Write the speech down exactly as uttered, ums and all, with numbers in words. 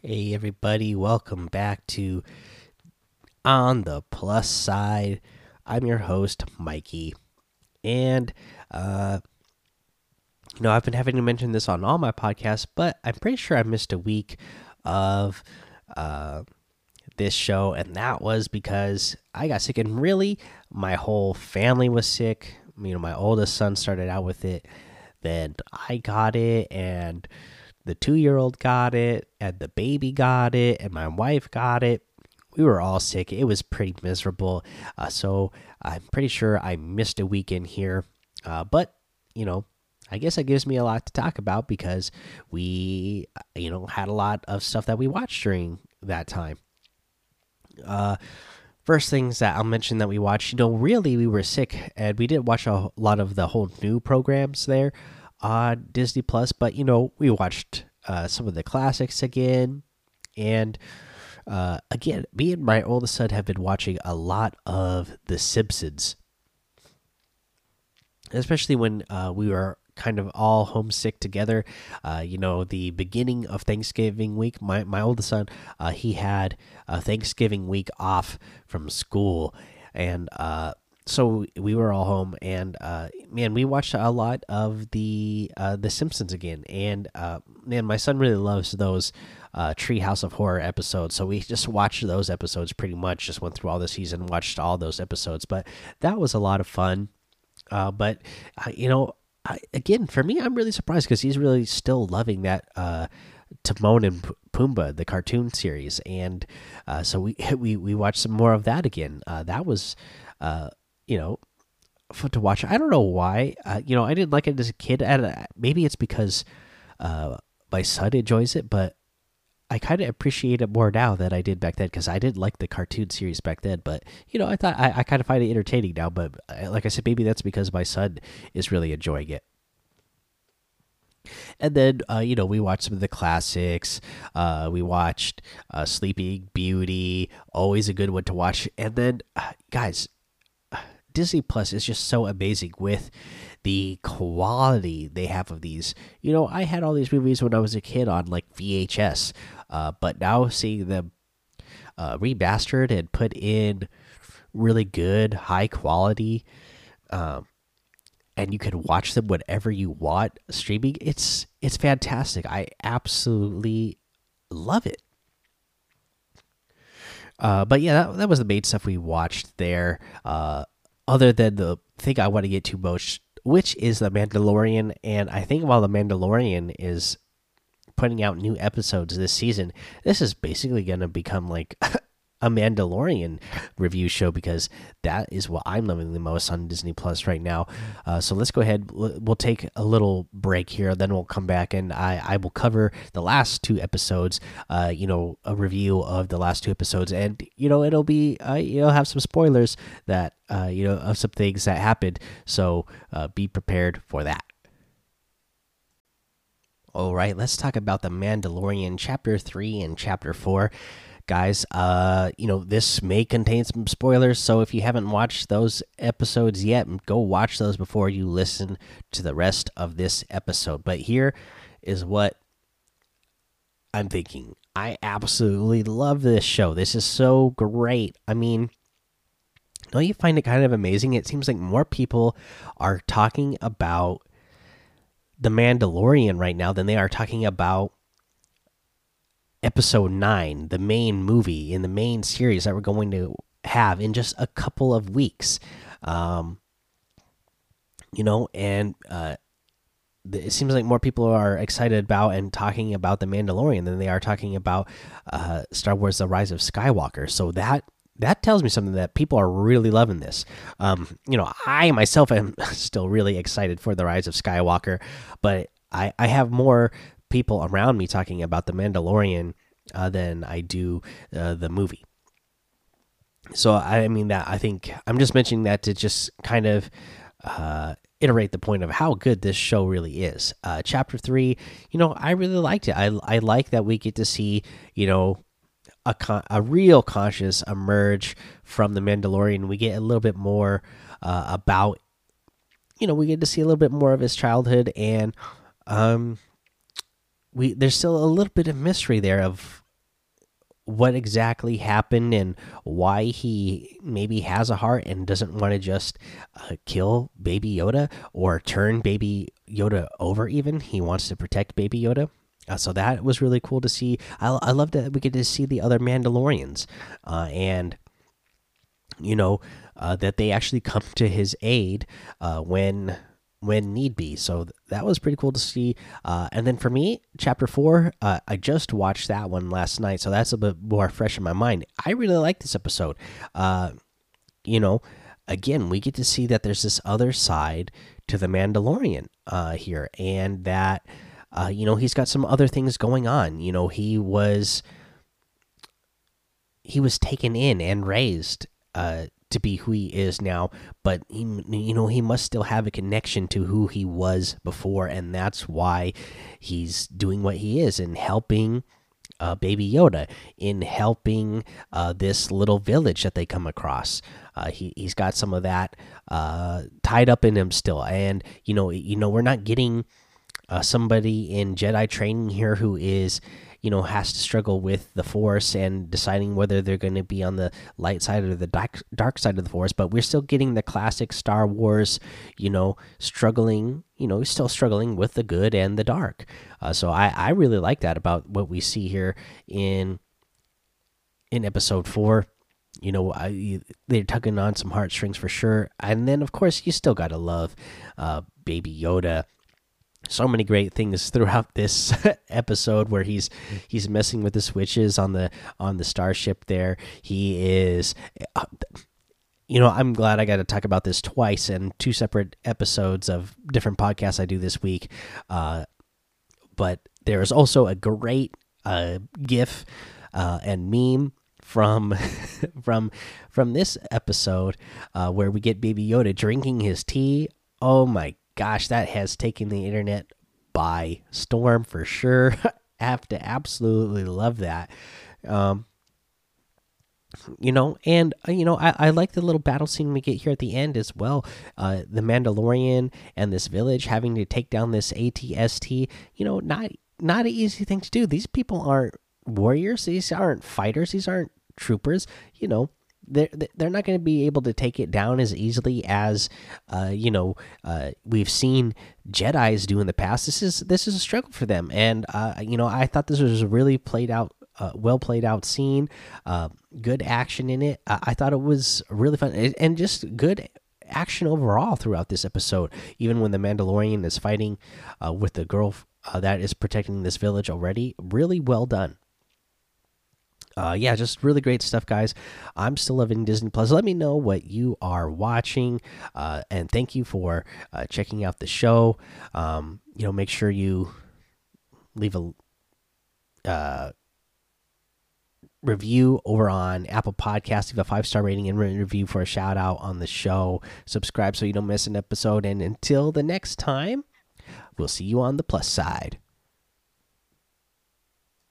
Hey everybody, welcome back to On the Plus Side. I'm your host, Mikey. And uh you know, I've been having to mention this on all my podcasts, but I'm pretty sure I missed a week of uh this show, and that was because I got sick, and really my whole family was sick. You know, my oldest son started out with it, then I got it, and the two year old got it, and the baby got it, and my wife got it. We were all sick. It was pretty miserable. Uh, so I'm pretty sure I missed a weekend here. Uh, but, you know, I guess it gives me a lot to talk about because we, uh, you know, had a lot of stuff that we watched during that time. Uh, First things that I'll mention that we watched, you know, really we were sick and we didn't watch a lot of the whole new programs there on Disney Plus, but you know, we watched uh, some of the classics again. And uh, again, me and my oldest son have been watching a lot of The Simpsons, especially when uh, we were kind of all homesick together. Uh, you know, the beginning of Thanksgiving week, my, my oldest son, uh, he had a Thanksgiving week off from school. And uh, so we were all home, and uh, man, we watched a lot of the uh, the Simpsons again. And uh, man, my son really loves those uh, Treehouse of Horror episodes. So we just watched those episodes pretty much. Just went through all the season, watched all those episodes. But that was a lot of fun. Uh, but uh, you know, I, again, for me, I'm really surprised because he's really still loving that uh, Timon and P Pumbaa, the cartoon series, and uh, so we we we watched some more of that again. Uh, that was, uh, you know, fun to watch. I don't know why. Uh, you know, I didn't like it as a kid. And maybe it's because uh, my son enjoys it, but I kind of appreciate it more now than I did back then because I did like the cartoon series back then. But you know, I thought I, I kind of find it entertaining now. But uh, like I said, maybe that's because my son is really enjoying it. And then uh, you know, we watched some of the classics. Uh, we watched uh, Sleeping Beauty, always a good one to watch. And then, uh, guys, Disney Plus is just so amazing with the quality they have of these. You know, I had all these movies when I was a kid on like V H S, uh, but now seeing them uh, remastered and put in really good, high quality, um, and you can watch them whenever you want streaming. It's it's fantastic. I absolutely love it. Uh, but yeah, that, that was the main stuff we watched there. Uh, other than the thing I want to get to most, which is the Mandalorian, and I think while the Mandalorian is putting out new episodes this season, this is basically going to become like a Mandalorian review show because that is what I'm loving the most on Disney Plus right now. Uh, so let's go ahead. We'll take a little break here, then we'll come back and I, I will cover the last two episodes. Uh, you know, a review of the last two episodes, and you know, it'll be uh, you know, have some spoilers that uh, you know, of some things that happened. So uh, be prepared for that. All right, let's talk about the Mandalorian chapter three and chapter four. Guys, uh, you know, this may contain some spoilers, so if you haven't watched those episodes yet, go watch those before you listen to the rest of this episode. But here is what I'm thinking. I absolutely love this show. This is so great. I mean, don't you find it kind of amazing? It seems like more people are talking about The Mandalorian right now than they are talking about episode nine, the main movie in the main series that we're going to have in just a couple of weeks. Um, you know, and uh, it seems like more people are excited about and talking about the Mandalorian than they are talking about uh, Star Wars: The Rise of Skywalker. So that that tells me something, that people are really loving this. Um, you know, I myself am still really excited for The Rise of Skywalker, but I I have more people around me talking about the Mandalorian uh, than I do uh, the movie. So I mean, that I think I'm just mentioning that to just kind of uh, iterate the point of how good this show really is. Uh, chapter three, you know, I really liked it. I I like that we get to see, you know, a con a real conscious emerge from the Mandalorian. We get a little bit more uh, about, you know, we get to see a little bit more of his childhood, and um we there's still a little bit of mystery there of what exactly happened and why he maybe has a heart and doesn't want to just uh, kill Baby Yoda or turn Baby Yoda over. Even he wants to protect Baby Yoda. Uh, so that was really cool to see. I, I love that we get to see the other Mandalorians, uh, and you know uh, that they actually come to his aid uh, when when need be. So th that was pretty cool to see. Uh, and then for me, chapter four, uh, I just watched that one last night, so that's a bit more fresh in my mind. I really like this episode. Uh, you know, again, we get to see that there's this other side to the Mandalorian uh, here, and that uh, you know he's got some other things going on. You know, he was he was taken in and raised uh, to be who he is now, but he, you know, he must still have a connection to who he was before, and that's why he's doing what he is and helping uh, Baby Yoda, in helping uh, this little village that they come across. Uh, he he's got some of that uh, tied up in him still, and you know, you know, we're not getting uh, somebody in Jedi training here who is, you know, has to struggle with the Force and deciding whether they're going to be on the light side or the dark, dark side of the Force. But we're still getting the classic Star Wars, you know, struggling, you know, still struggling with the good and the dark. Uh, so I, I really like that about what we see here in in Episode Four. You know, I, they're tugging on some heartstrings for sure. And then, of course, you still got to love uh, Baby Yoda. So many great things throughout this episode where he's he's messing with the switches on the on the starship there. He is uh, you know, I'm glad I got to talk about this twice in two separate episodes of different podcasts I do this week. Uh, but there is also a great uh, GIF uh, and meme from from from this episode uh, where we get Baby Yoda drinking his tea. Oh my gosh, that has taken the internet by storm for sure. I have to absolutely love that. Um, you know, and uh, you know, I, I like the little battle scene we get here at the end as well. Uh, the Mandalorian and this village having to take down this A T S T. You know, not not an easy thing to do. These people aren't warriors. These aren't fighters. These aren't troopers. You know, they're they're not going to be able to take it down as easily as uh, you know uh, we've seen Jedis do in the past. This is this is a struggle for them, and uh, you know, I thought this was a really played out, uh, well played out scene. Uh, good action in it. I, I thought it was really fun, and just good action overall throughout this episode. Even when the Mandalorian is fighting uh, with the girl uh, that is protecting this village already, really well done. Uh, yeah, just really great stuff, guys. I'm still loving Disney Plus. Let me know what you are watching, uh, and thank you for uh, checking out the show. Um, you know, make sure you leave a uh, review over on Apple Podcasts. Leave a five star rating and written review for a shout out on the show. Subscribe so you don't miss an episode. And until the next time, we'll see you on the plus side.